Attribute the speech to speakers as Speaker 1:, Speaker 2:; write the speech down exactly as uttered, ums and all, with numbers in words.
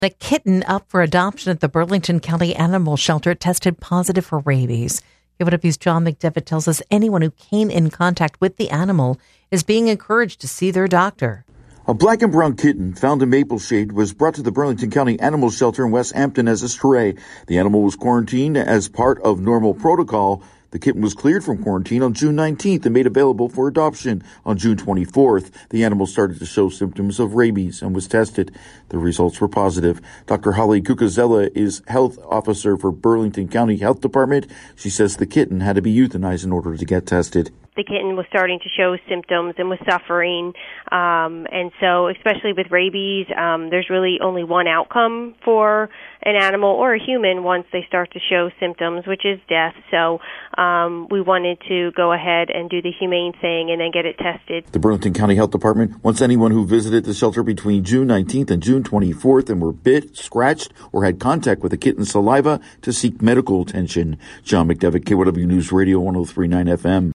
Speaker 1: The kitten up for adoption at the Burlington County Animal Shelter tested positive for rabies. K W W's John McDevitt tells us anyone who came in contact with the animal is being encouraged to see their doctor.
Speaker 2: A black and brown kitten found in Mapleshade was brought to the Burlington County Animal Shelter in West Hampton as a stray. The animal was quarantined as part of normal protocol. The kitten was cleared from quarantine on June nineteenth and made available for adoption. On June twenty-fourth, the animal started to show symptoms of rabies and was tested. The results were positive. Doctor Holly Cucuzella is health officer for Burlington County Health Department. She says the kitten had to be euthanized in order to get tested.
Speaker 3: The kitten was starting to show symptoms and was suffering. Um, and so especially with rabies, um, there's really only one outcome for an animal or a human once they start to show symptoms, which is death. So um, we wanted to go ahead and do the humane thing and then get it tested.
Speaker 2: The Burlington County Health Department wants anyone who visited the shelter between June nineteenth and June twenty-fourth and were bit, scratched, or had contact with the kitten's saliva to seek medical attention. John McDevitt, K W News Radio one oh three point nine F M.